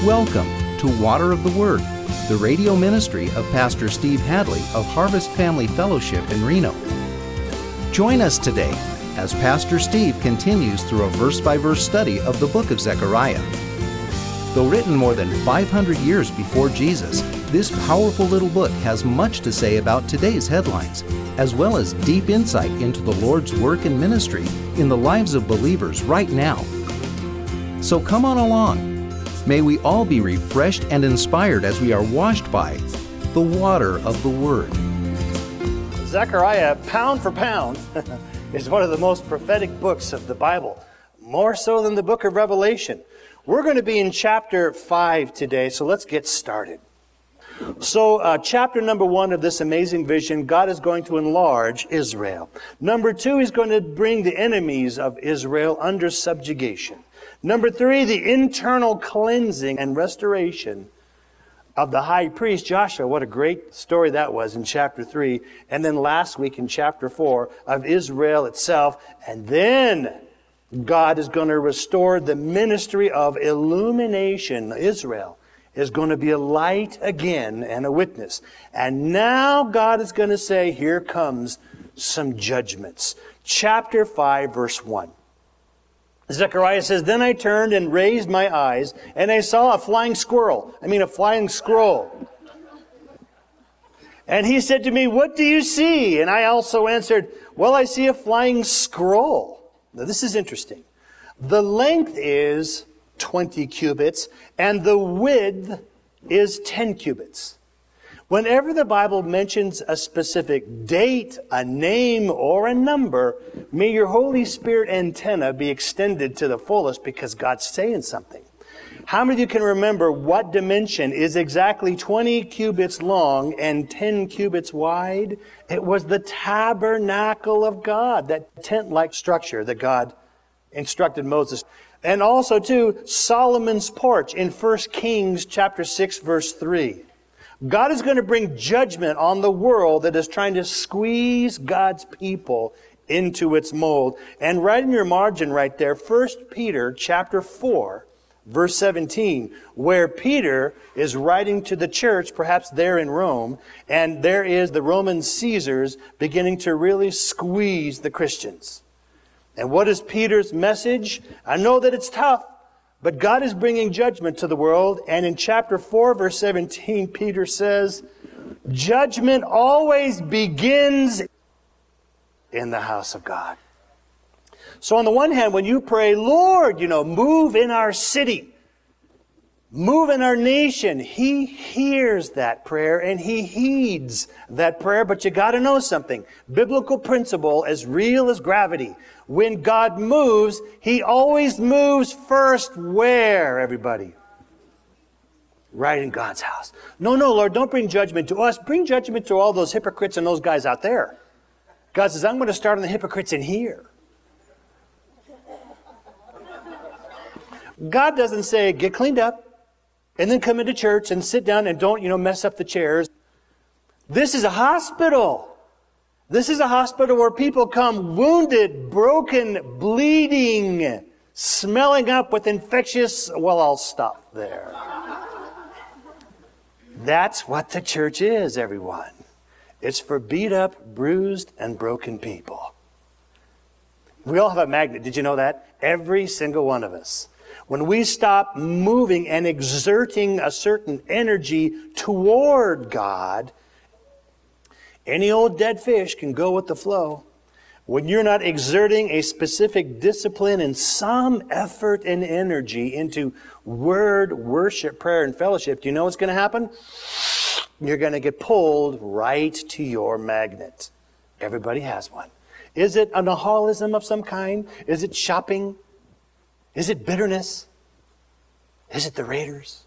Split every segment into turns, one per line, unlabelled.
Welcome to Water of the Word, the radio ministry of Pastor Steve Hadley of Harvest Family Fellowship in Reno. Join us today as Pastor Steve continues through a verse-by-verse study of the book of Zechariah. Though written more than 500 years before Jesus, this powerful little book has much to say about today's headlines, as well as deep insight into the Lord's work and ministry in the lives of believers right now. So come on along. May we all be refreshed and inspired as we are washed by the water of the Word.
Zechariah, pound for pound, is one of the most prophetic books of the Bible, more so than the book of Revelation. We're going to be in chapter 5 today, so let's get started. So, chapter number 1 of this amazing vision, God is going to enlarge Israel. Number 2, He's going to bring the enemies of Israel under subjugation. Number 3, the internal cleansing and restoration of the high priest Joshua. What a great story that was in chapter 3. And then last week in chapter 4 of Israel itself. And then God is going to restore the ministry of illumination. Israel is going to be a light again and a witness. And now God is going to say, here comes some judgments. Chapter 5, verse 1. Zechariah says, Then I turned and raised my eyes, and I saw a flying scroll. And he said to me, What do you see? And I also answered, Well, I see a flying scroll. Now this is interesting. The length is 20 cubits, and the width is 10 cubits. Whenever the Bible mentions a specific date, a name, or a number, may your Holy Spirit antenna be extended to the fullest because God's saying something. How many of you can remember what dimension is exactly 20 cubits long and 10 cubits wide? It was the tabernacle of God, that tent-like structure that God instructed Moses. And also, too, Solomon's porch in 1 Kings chapter 6, verse 3. God is going to bring judgment on the world that is trying to squeeze God's people into its mold. And right in your margin right there, 1 Peter chapter 4, verse 17, where Peter is writing to the church, perhaps there in Rome, and there is the Roman Caesars beginning to really squeeze the Christians. And what is Peter's message? I know that it's tough, but God is bringing judgment to the world. And in chapter 4, verse 17, Peter says, judgment always begins in the house of God. So on the one hand, when you pray, Lord, move in our city, move in our nation, He hears that prayer and He heeds that prayer. But you got to know something. Biblical principle as real as gravity. When God moves, He always moves first where, everybody? Right in God's house. No, Lord, don't bring judgment to us. Bring judgment to all those hypocrites and those guys out there. God says, I'm going to start on the hypocrites in here. God doesn't say, get cleaned up and then come into church and sit down and don't, mess up the chairs. This is a hospital. This is a hospital where people come wounded, broken, bleeding, smelling up with infectious... Well, I'll stop there. That's what the church is, everyone. It's for beat up, bruised, and broken people. We all have a magnet. Did you know that? Every single one of us. When we stop moving and exerting a certain energy toward God, any old dead fish can go with the flow. When you're not exerting a specific discipline and some effort and energy into word, worship, prayer, and fellowship, do you know what's going to happen? You're going to get pulled right to your magnet. Everybody has one. Is it an alcoholism of some kind? Is it shopping? Is it bitterness? Is it the Raiders?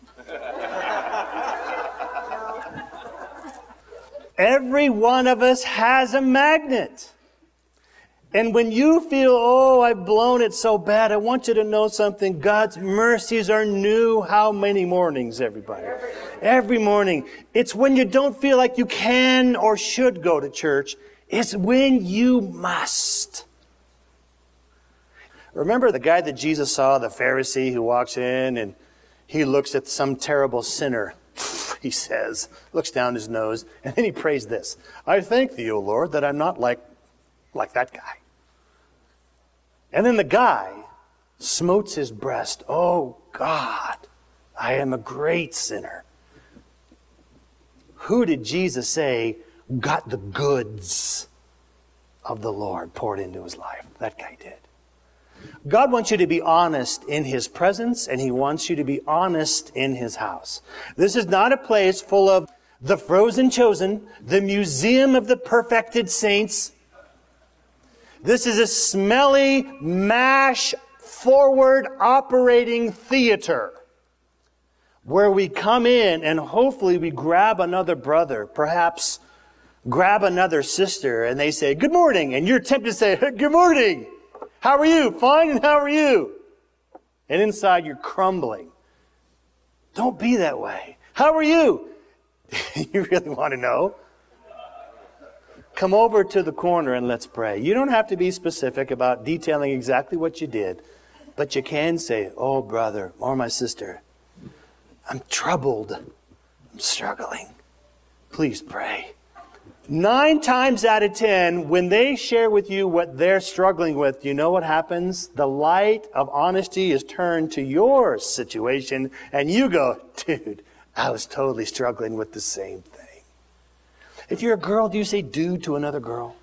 Every one of us has a magnet. And when you feel, I've blown it so bad, I want you to know something. God's mercies are new. How many mornings, everybody? Every morning. It's when you don't feel like you can or should go to church. It's when you must. Remember the guy that Jesus saw, the Pharisee who walks in and he looks at some terrible sinner, he says, looks down his nose, and then he prays this: I thank thee, O Lord, that I'm not like that guy. And then the guy smotes his breast. Oh God, I am a great sinner. Who did Jesus say got the goods of the Lord poured into his life? That guy did. God wants you to be honest in His presence, and He wants you to be honest in His house. This is not a place full of the frozen chosen, the museum of the perfected saints. This is a smelly, mash, forward operating theater where we come in and hopefully we grab another brother, perhaps grab another sister, and they say, good morning. And you're tempted to say, good morning. How are you? Fine, and how are you? And inside you're crumbling. Don't be that way. How are you? You really want to know? Come over to the corner and let's pray. You don't have to be specific about detailing exactly what you did, but you can say, oh, brother, or my sister, I'm troubled. I'm struggling. Please pray. 9 times out of 10, when they share with you what they're struggling with, you know what happens? The light of honesty is turned to your situation, and you go, dude, I was totally struggling with the same thing. If you're a girl, do you say dude to another girl?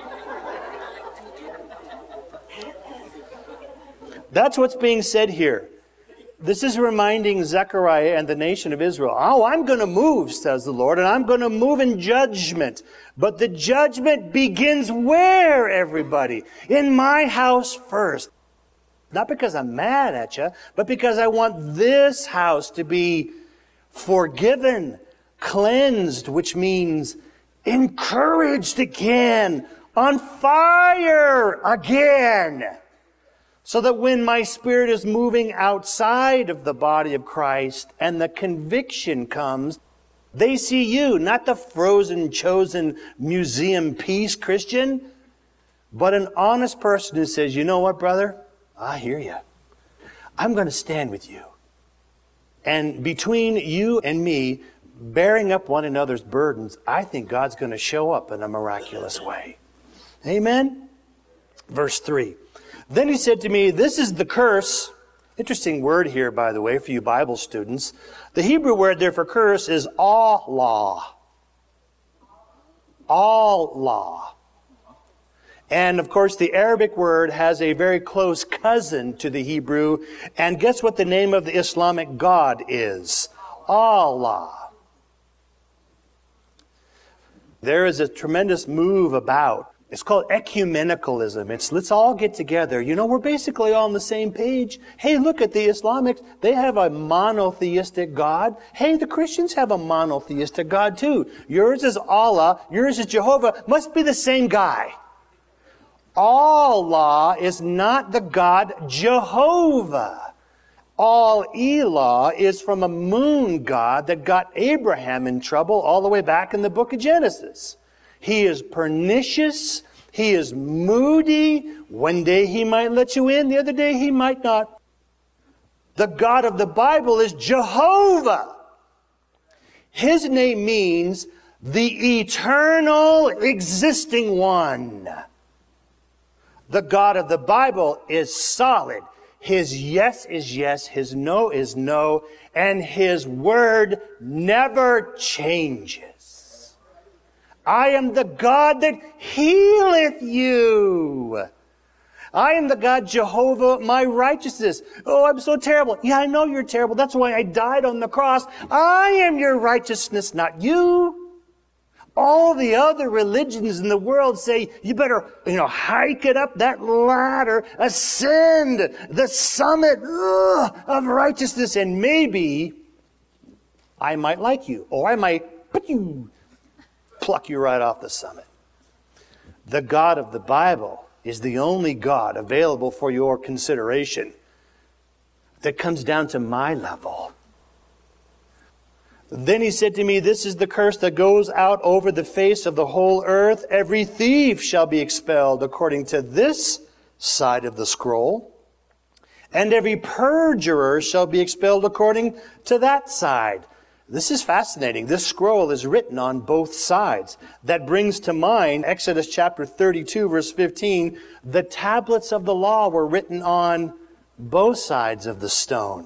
That's what's being said here. This is reminding Zechariah and the nation of Israel. Oh, I'm going to move, says the Lord, and I'm going to move in judgment. But the judgment begins where, everybody? In my house first. Not because I'm mad at you, but because I want this house to be forgiven, cleansed, which means encouraged again, on fire again. So that when my spirit is moving outside of the body of Christ and the conviction comes, they see you, not the frozen, chosen museum piece Christian, but an honest person who says, you know what, brother? I hear you. I'm going to stand with you. And between you and me, bearing up one another's burdens, I think God's going to show up in a miraculous way. Amen? Verse 3. Then he said to me, this is the curse. Interesting word here, by the way, for you Bible students. The Hebrew word there for curse is Allah. Allah. And of course, the Arabic word has a very close cousin to the Hebrew. And guess what the name of the Islamic God is? Allah. There is a tremendous move about. It's called ecumenicalism. It's let's all get together. You know, we're basically all on the same page. Hey, look at the Islamics. They have a monotheistic God. Hey, the Christians have a monotheistic God too. Yours is Allah. Yours is Jehovah. Must be the same guy. Allah is not the God Jehovah. All-Elah is from a moon god that got Abraham in trouble all the way back in the book of Genesis. He is pernicious. He is moody. One day he might let you in. The other day he might not. The God of the Bible is Jehovah. His name means the eternal existing one. The God of the Bible is solid. His yes is yes. His no is no. And His word never changes. I am the God that healeth you. I am the God Jehovah, my righteousness. Oh, I'm so terrible. Yeah, I know you're terrible. That's why I died on the cross. I am your righteousness, not you. All the other religions in the world say, you better, hike it up that ladder, ascend the summit of righteousness, and maybe I might like you, or I might pluck you right off the summit. The God of the Bible is the only God available for your consideration that comes down to my level. Then he said to me, this is the curse that goes out over the face of the whole earth. Every thief shall be expelled according to this side of the scroll. and every perjurer shall be expelled according to that side. This is fascinating. This scroll is written on both sides. That brings to mind Exodus chapter 32, verse 15. The tablets of the law were written on both sides of the stone.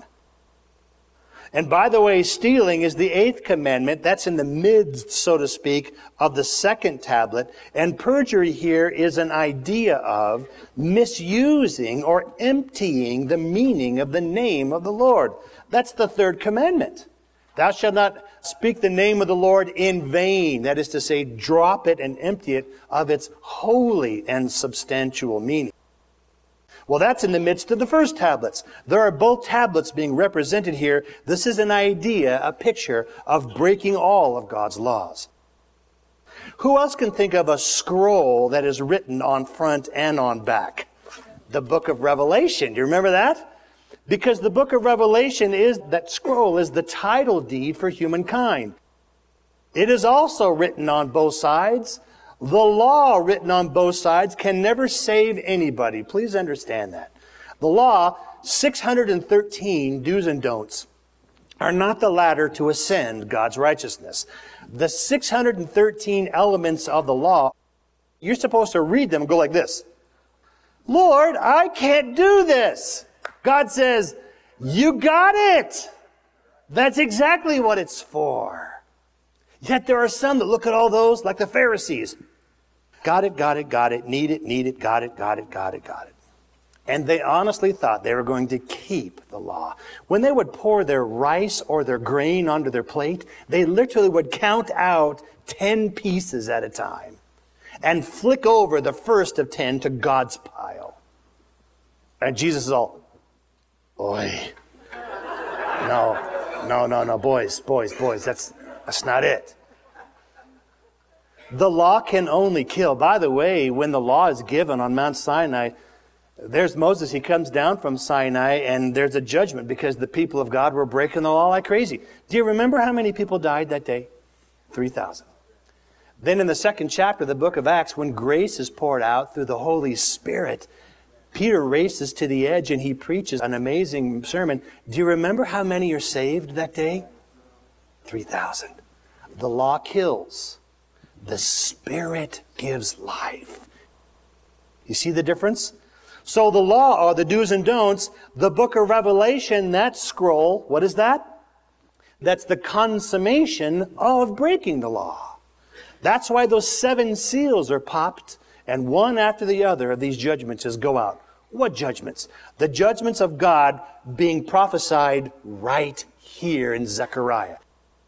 And by the way, stealing is the 8th commandment. That's in the midst, so to speak, of the 2nd tablet. And perjury here is an idea of misusing or emptying the meaning of the name of the Lord. That's the 3rd commandment. Thou shalt not speak the name of the Lord in vain. That is to say, drop it and empty it of its holy and substantial meaning. Well, that's in the midst of the first tablets. There are both tablets being represented here. This is an idea, a picture of breaking all of God's laws. Who else can think of a scroll that is written on front and on back? The book of Revelation. Do you remember that? Because the book of Revelation that scroll is the title deed for humankind. It is also written on both sides. The law written on both sides can never save anybody. Please understand that. The law, 613 do's and don'ts, are not the ladder to ascend God's righteousness. The 613 elements of the law, you're supposed to read them and go like this. Lord, I can't do this. God says, you got it. That's exactly what it's for. Yet there are some that look at all those like the Pharisees. Got it, need it, got it. And they honestly thought they were going to keep the law. When they would pour their rice or their grain onto their plate, they literally would count out 10 pieces at a time and flick over the first of 10 to God's pile. And Jesus is all, oi. No, boys, that's not it. The law can only kill. By the way, when the law is given on Mount Sinai, there's Moses. He comes down from Sinai, and there's a judgment because the people of God were breaking the law like crazy. Do you remember how many people died that day? 3,000. Then in the 2nd chapter of the book of Acts, when grace is poured out through the Holy Spirit, Peter races to the edge and he preaches an amazing sermon. Do you remember how many are saved that day? 3,000. The law kills. The Spirit gives life. You see the difference? So the law, or the do's and don'ts, the book of Revelation, that scroll, what is that? That's the consummation of breaking the law. That's why those 7 seals are popped, and one after the other of these judgments just go out. What judgments? The judgments of God being prophesied right here in Zechariah.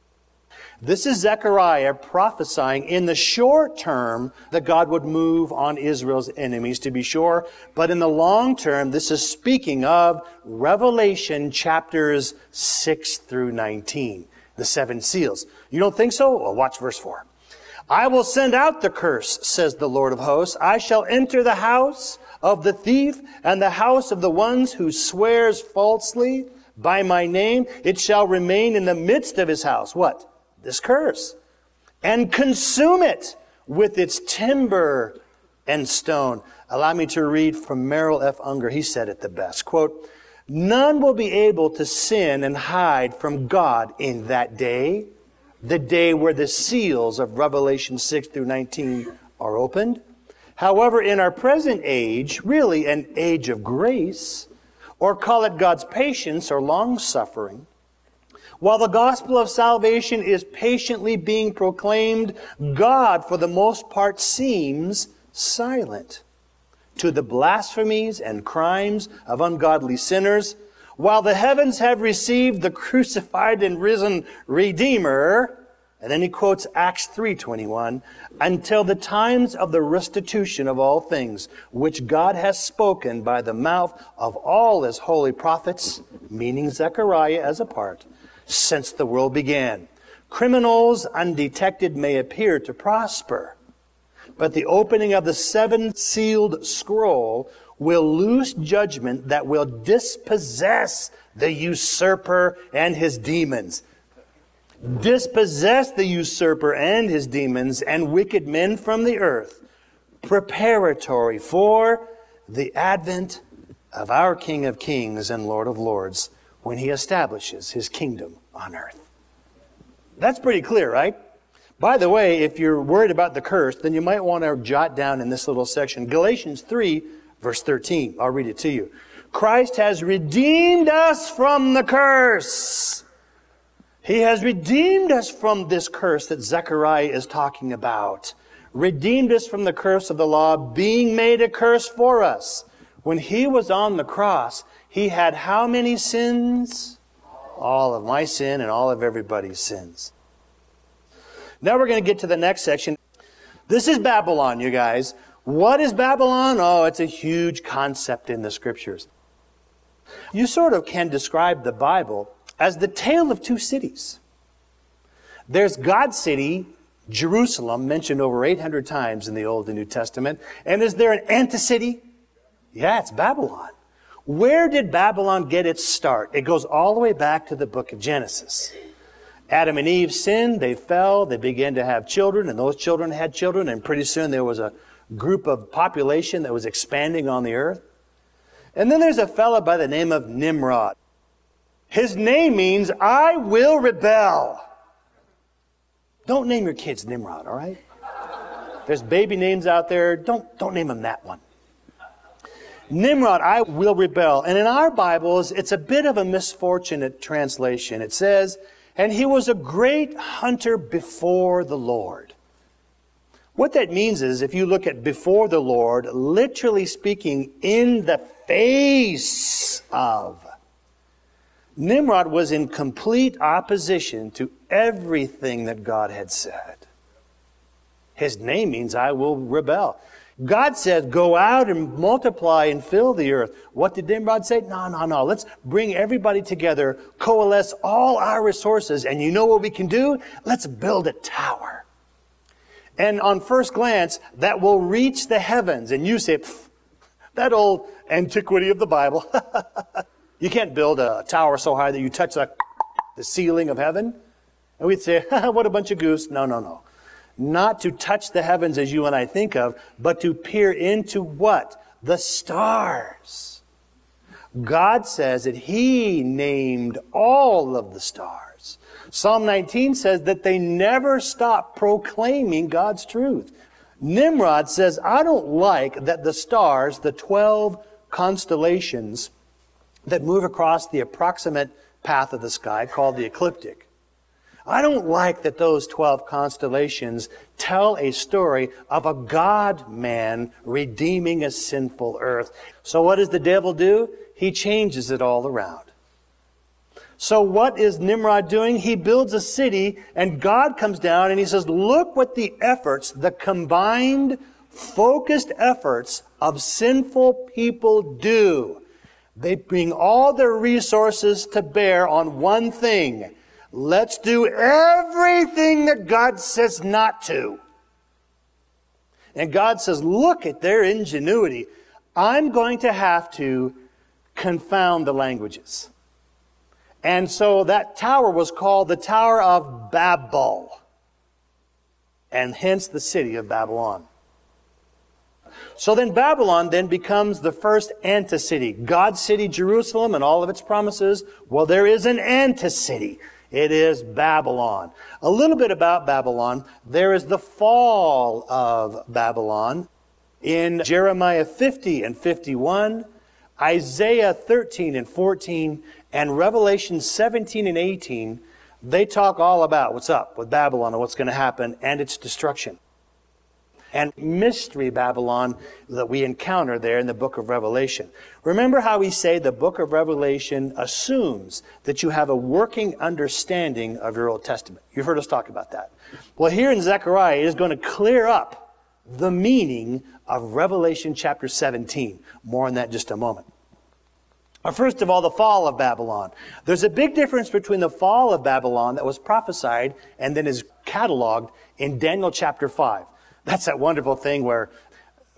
This is Zechariah prophesying in the short term that God would move on Israel's enemies, to be sure. But in the long term, this is speaking of Revelation chapters 6 through 19, the 7 seals. You don't think so? Well, watch verse 4. I will send out the curse, says the Lord of hosts. I shall enter the house of the thief and the house of the ones who swears falsely by my name. It shall remain in the midst of his house. What? This curse, and consume it with its timber and stone. Allow me to read from Merrill F. Unger. He said it the best. Quote, none will be able to sin and hide from God in that day, the day where the seals of Revelation 6 through 19 are opened. However, in our present age, really an age of grace, or call it God's patience or long-suffering, while the gospel of salvation is patiently being proclaimed, God, for the most part, seems silent to the blasphemies and crimes of ungodly sinners. While the heavens have received the crucified and risen Redeemer, and then he quotes Acts 3:21, until the times of the restitution of all things, which God has spoken by the mouth of all his holy prophets, meaning Zechariah as a part, since the world began. Criminals undetected may appear to prosper, but the opening of the 7-sealed scroll will loose judgment that will dispossess the usurper and his demons. Dispossess the usurper and his demons and wicked men from the earth, preparatory for the advent of our King of Kings and Lord of Lords when he establishes his kingdom on earth. That's pretty clear, right? By the way, if you're worried about the curse, then you might want to jot down in this little section, Galatians 3, verse 13. I'll read it to you. Christ has redeemed us from the curse. He has redeemed us from this curse that Zechariah is talking about. Redeemed us from the curse of the law, being made a curse for us. When he was on the cross, he had how many sins? All of my sin and all of everybody's sins. Now we're going to get to the next section. This is Babylon, you guys. What is Babylon? Oh, it's a huge concept in the Scriptures. You sort of can describe the Bible as the tale of two cities. There's God's city, Jerusalem, mentioned over 800 times in the Old and New Testament. And is there an antecity? Yeah, it's Babylon. Where did Babylon get its start? It goes all the way back to the book of Genesis. Adam and Eve sinned, they fell, they began to have children, and those children had children, and pretty soon there was a group of population that was expanding on the earth. And then there's a fellow by the name of Nimrod. His name means, I will rebel. Don't name your kids Nimrod, all right? There's baby names out there. Don't name them that one. Nimrod, I will rebel. And in our Bibles, it's a bit of a misfortunate translation. It says, and he was a great hunter before the Lord. What that means is, if you look at before the Lord, literally speaking, in the face of. Nimrod was in complete opposition to everything that God had said. His name means, I will rebel. God said, go out and multiply and fill the earth. What did Nimrod say? No. Let's bring everybody together, coalesce all our resources, and you know what we can do? Let's build a tower. And on first glance, that will reach the heavens. And you say, that old antiquity of the Bible. You can't build a tower so high that you touch the ceiling of heaven. And we'd say, what a bunch of goose. No. Not to touch the heavens as you and I think of, but to peer into what? The stars. God says that He named all of the stars. Psalm 19 says that they never stop proclaiming God's truth. Nimrod says, I don't like that the stars, the 12 constellations that move across the approximate path of the sky, called the ecliptic, I don't like that those 12 constellations tell a story of a God-man redeeming a sinful earth. So what does the devil do? He changes it all around. So what is Nimrod doing? He builds a city, and God comes down and He says, look what the efforts, the combined, focused efforts of sinful people do. They bring all their resources to bear on one thing. Let's do everything that God says not to. And God says, look at their ingenuity. I'm going to have to confound the languages. And so that tower was called the Tower of Babel. And hence the city of Babylon. So then Babylon then becomes the first antecity. God's city, Jerusalem, and all of its promises. Well, there is an antecity. It is Babylon. A little bit about Babylon. There is the fall of Babylon in Jeremiah 50 and 51, Isaiah 13 and 14, and Revelation 17 and 18. They talk all about what's up with Babylon and what's going to happen and its destruction. And mystery Babylon that we encounter there in the book of Revelation. Remember how we say the book of Revelation assumes that you have a working understanding of your Old Testament. You've heard us talk about that. Well, here in Zechariah, it is going to clear up the meaning of Revelation chapter 17. More on that in just a moment. First of all, the fall of Babylon. There's a big difference between the fall of Babylon that was prophesied and then is cataloged in Daniel chapter 5. That's that wonderful thing where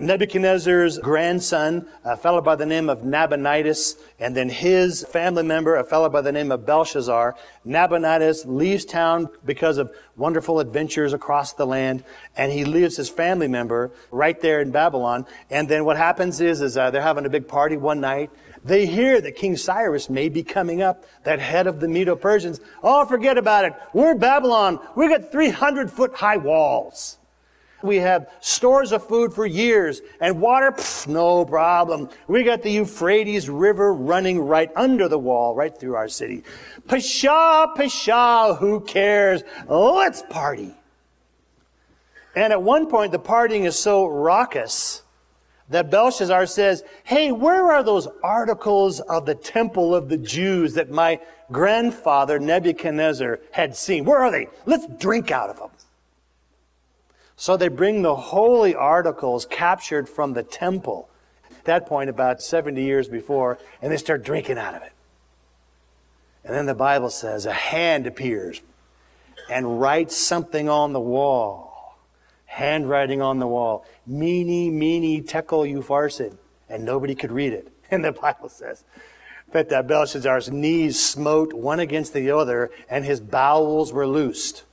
Nebuchadnezzar's grandson, a fellow by the name of Nabonidus, and then his family member, a fellow by the name of Belshazzar. Nabonidus leaves town because of wonderful adventures across the land, and he leaves his family member right there in Babylon. And then what happens is they're having a big party one night. They hear that King Cyrus may be coming up, that head of the Medo-Persians. Oh, forget about it. We're in Babylon. We got 300-foot high walls. We have stores of food for years, and water, no problem. We got the Euphrates River running right under the wall, right through our city. Pshaw, pshaw, who cares? Let's party. And at one point, the partying is so raucous that Belshazzar says, hey, where are those articles of the temple of the Jews that my grandfather Nebuchadnezzar had seen? Where are they? Let's drink out of them. So they bring the holy articles captured from the temple, at that point about 70 years before, and they start drinking out of it. And then the Bible says a hand appears and writes something on the wall. Handwriting on the wall. Mene, mene, tekel, upharsin. And nobody could read it. And the Bible says that Belshazzar's knees smote one against the other, and his bowels were loosed.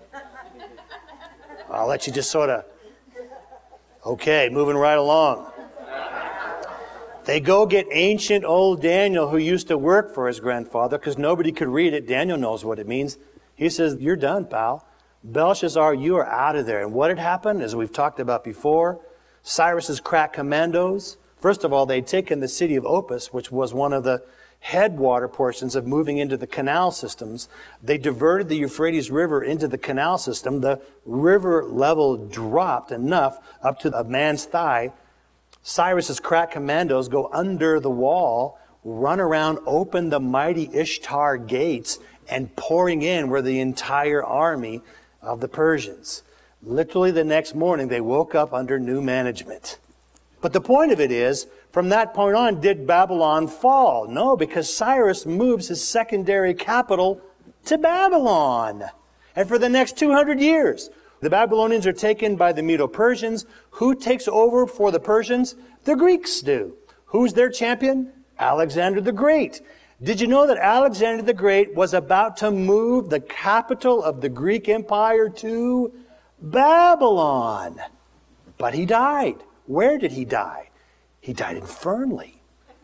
I'll let you just sort of, okay, moving right along. They go get ancient old Daniel, who used to work for his grandfather, because nobody could read it. Daniel knows what it means. He says, you're done, pal. Belshazzar, you are out of there. And what had happened, as we've talked about before, Cyrus's crack commandos, first of all, they'd taken the city of Opis, which was one of the headwater portions of moving into the canal systems. They diverted the Euphrates River into the canal system. The river level dropped enough up to a man's thigh. Cyrus's crack commandos go under the wall, run around, open the mighty Ishtar gates, and pouring in were the entire army of the Persians. Literally the next morning, they woke up under new management. But the point of it is, from that point on, did Babylon fall? No, because Cyrus moves his secondary capital to Babylon. And for the next 200 years, the Babylonians are taken by the Medo-Persians. Who takes over for the Persians? The Greeks do. Who's their champion? Alexander the Great. Did you know that Alexander the Great was about to move the capital of the Greek Empire to Babylon? But he died. Where did he die? He died in Fernley.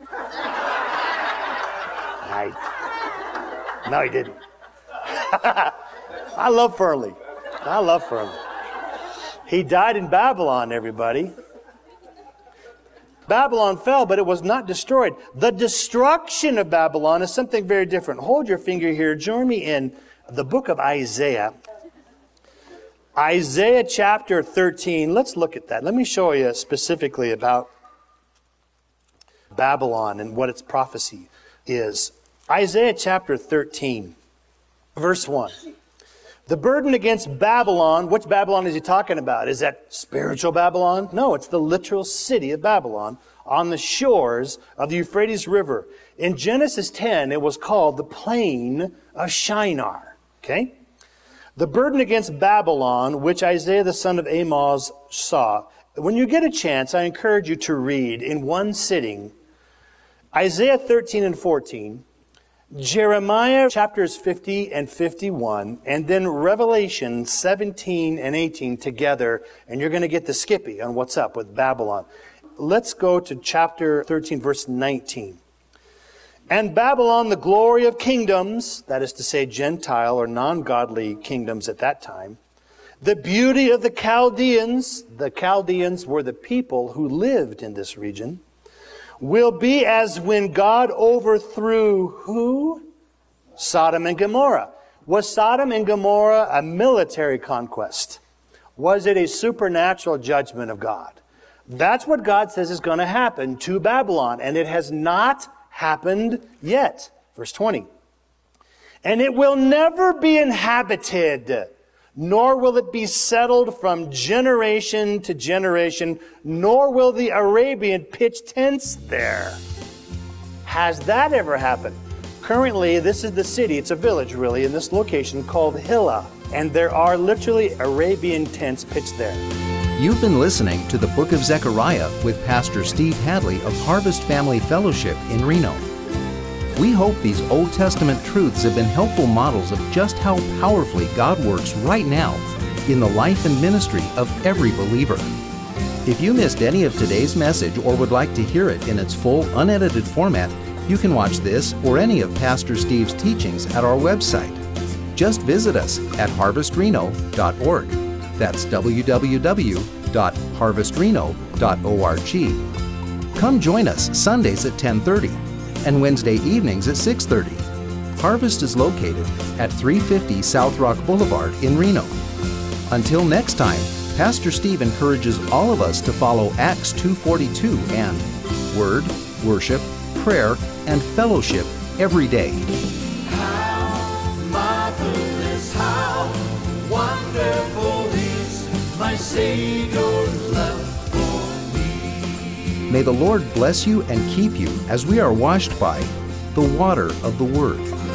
No, he didn't. I love Fernley. He died in Babylon, everybody. Babylon fell, but it was not destroyed. The destruction of Babylon is something very different. Hold your finger here. Join me in the book of Isaiah. Isaiah chapter 13. Let's look at that. Let me show you specifically about Babylon and what its prophecy is. Isaiah chapter 13, verse 1. The burden against Babylon, which Babylon is he talking about? Is that spiritual Babylon? No, it's the literal city of Babylon on the shores of the Euphrates River. In Genesis 10, it was called the plain of Shinar. Okay? The burden against Babylon, which Isaiah the son of Amoz saw. When you get a chance, I encourage you to read in one sitting Isaiah 13 and 14, Jeremiah chapters 50 and 51, and then Revelation 17 and 18 together, and you're going to get the Skippy on what's up with Babylon. Let's go to chapter 13, verse 19. And Babylon, the glory of kingdoms, that is to say Gentile or non-godly kingdoms at that time, the beauty of the Chaldeans were the people who lived in this region, will be as when God overthrew who? Sodom and Gomorrah. Was Sodom and Gomorrah a military conquest? Was it a supernatural judgment of God? That's what God says is going to happen to Babylon, and it has not happened yet. Verse 20. And it will never be inhabited, nor will it be settled from generation to generation, nor will the Arabian pitch tents there. Has that ever happened? Currently, this is the city, it's a village really, in this location called Hilla, and there are literally Arabian tents pitched there.
You've been listening to the Book of Zechariah with Pastor Steve Hadley of Harvest Family Fellowship in Reno. We hope these Old Testament truths have been helpful models of just how powerfully God works right now in the life and ministry of every believer. If you missed any of today's message or would like to hear it in its full, unedited format, you can watch this or any of Pastor Steve's teachings at our website. Just visit us at harvestreno.org. That's www.harvestreno.org. Come join us Sundays at 10:30 and Wednesday evenings at 6:30. Harvest is located at 350 South Rock Boulevard in Reno. Until next time, Pastor Steve encourages all of us to follow Acts 2:42 and Word, Worship, Prayer, and Fellowship every day.
How marvelous, how wonderful is my Savior's love for me.
May the Lord bless you and keep you as we are washed by the water of the Word.